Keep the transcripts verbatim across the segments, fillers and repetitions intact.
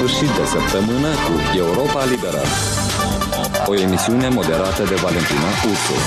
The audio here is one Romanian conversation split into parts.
sfârșit de săptămână cu Europa Liberă. O emisiune moderată de Valentina Ursu.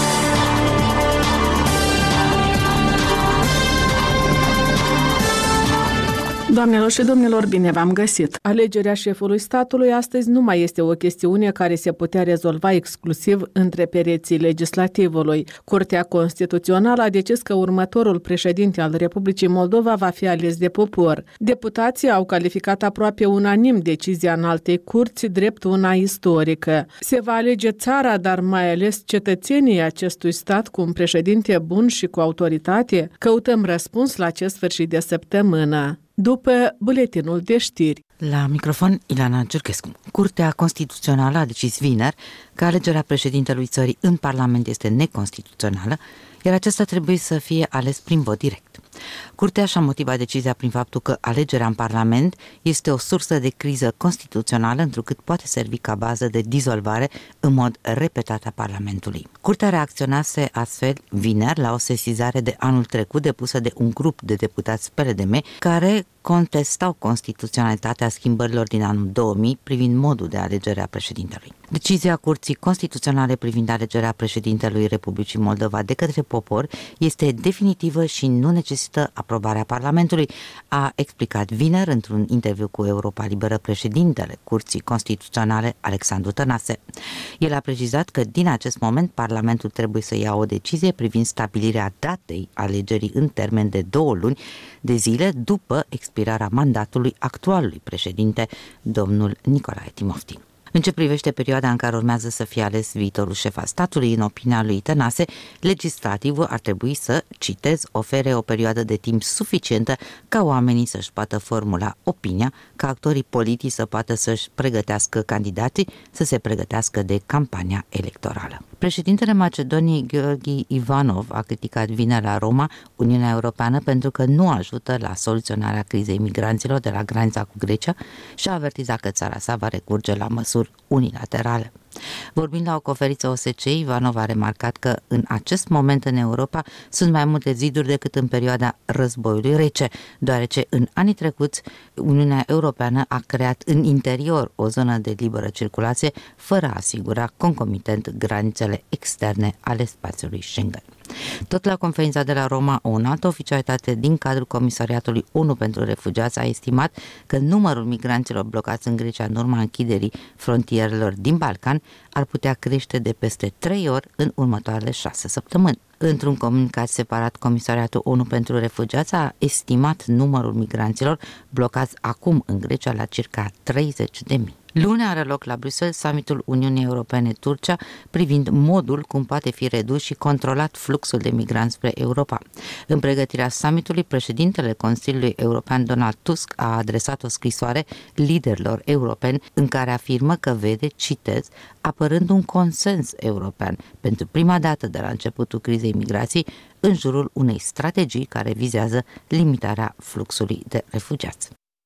Doamnelor și domnilor, bine v-am găsit! Alegerea șefului statului astăzi nu mai este o chestiune care se putea rezolva exclusiv între pereții legislativului. Curtea Constituțională a decis că următorul președinte al Republicii Moldova va fi ales de popor. Deputații au calificat aproape unanim decizia înaltei curți drept una istorică. Se va alege țara, dar mai ales cetățenii acestui stat cu un președinte bun și cu autoritate? Căutăm răspuns la acest sfârșit de săptămână. După buletinul de știri. La microfon, Ilana Giurchescu. Curtea Constituțională a decis vineri că alegerea președintelui țării în Parlament este neconstituțională, iar acesta trebuie să fie ales prin vot direct. Curtea și-a motivat decizia prin faptul că alegerea în Parlament este o sursă de criză constituțională, întrucât poate servi ca bază de dizolvare în mod repetat a Parlamentului. Curtea reacționase astfel vineri la o sesizare de anul trecut depusă de un grup de deputați P L D M care contestau constituționalitatea schimbărilor din anul două mii privind modul de alegere a președintelui. Decizia Curții Constituționale privind alegerea președintelui Republicii Moldova de către popor este definitivă și nu necesită aprobarea Parlamentului, a explicat vineri într-un interviu cu Europa Liberă președintele Curții Constituționale Alexandru Tănase. El a precizat că din acest moment Parlamentul trebuie să ia o decizie privind stabilirea datei alegerii în termen de două luni de zile după expirarea mandatului actualului președinte, domnul Nicolae Timofti. În ce privește perioada în care urmează să fie ales viitorul șef al statului, în opinia lui Tănase, legislativul ar trebui să, citez, ofere o perioadă de timp suficientă ca oamenii să-și poată formula opinia, ca actorii politici să poată să-și pregătească candidații, să se pregătească de campania electorală. Președintele Macedoniei, Gheorghe Ivanov, a criticat vineri la Roma Uniunea Europeană pentru că nu ajută la soluționarea crizei migranților de la granița cu Grecia și a avertizat că țara sa va recurge la măsuri unilaterale. Vorbind la o conferință O S C E, Ivanov a remarcat că în acest moment în Europa sunt mai multe ziduri decât în perioada războiului rece, deoarece în anii trecuți Uniunea Europeană a creat în interior o zonă de liberă circulație fără a asigura concomitent granițele externe ale spațiului Schengen. Tot la conferința de la Roma, o înaltă oficialitate din cadrul Comisariatului ONU pentru Refugiați a estimat că numărul migranților blocați în Grecia în urma închiderii frontierelor din Balcan ar putea crește de peste trei ori în următoarele șase săptămâni. Într-un comunicat separat, Comisariatul ONU pentru Refugiați a estimat numărul migranților blocați acum în Grecia la circa treizeci de mii. Luni are loc la Bruxelles summitul Uniunii Europene-Turcia privind modul cum poate fi redus și controlat fluxul de migranți spre Europa. În pregătirea summitului, președintele Consiliului European Donald Tusk a adresat o scrisoare liderilor europeni în care afirmă că vede, citez, apărând un consens european pentru prima dată de la începutul crizei migrației în jurul unei strategii care vizează limitarea fluxului de refugiați.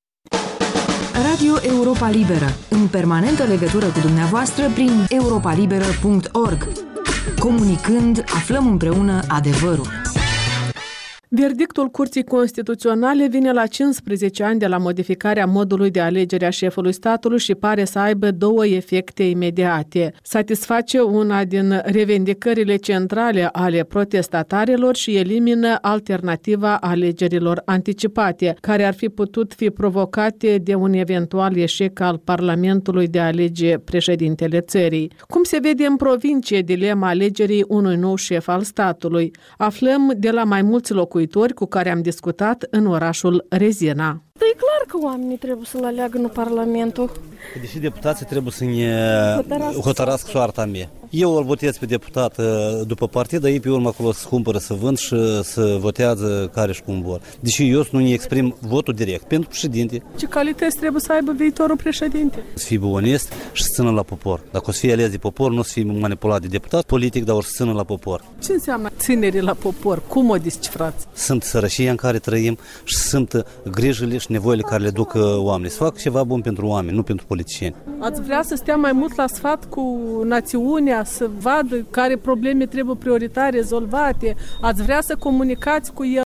Radio Europa Liberă, în permanentă legătură cu dumneavoastră prin europa liberă punct org. Comunicând, aflăm împreună adevărul. Verdictul Curții Constituționale vine la cincisprezece ani de la modificarea modului de alegere a șefului statului și pare să aibă două efecte imediate. Satisface una din revendicările centrale ale protestatarilor și elimină alternativa alegerilor anticipate, care ar fi putut fi provocate de un eventual eșec al Parlamentului de a alege președintele țării. Cum se vede în provincie dilema alegerii unui nou șef al statului? Aflăm de la mai mulți locuitori cu care am discutat în orașul Rezina. E clar că oamenii trebuie să-l aleagă în Parlamentul. Deși deputații trebuie să ne hotărască soarta mea. Eu îl votez pe deputat după partid, dar ei pe urmă acolo să cumpără, să vând și să votează care și cum vor. Deși eu să nu ne exprim votul direct pentru președinte. Ce calități trebuie să aibă viitorul președinte? Să fie onest și să țină la popor. Dacă o să fie ales de popor, nu o să fie manipulat de deputat politic, dar o să țină la popor. Ce înseamnă ținere la popor? Cum o descifrați? Sunt sărășia în care trăim și sunt grijile și nevoile care le duc oamenii. Să fac ceva bun pentru oameni, nu pentru politicieni. Ați vrea să stea mai mult la sfat cu națiunea, să vadă care probleme trebuie prioritare rezolvate? Ați vrea să comunicați cu el?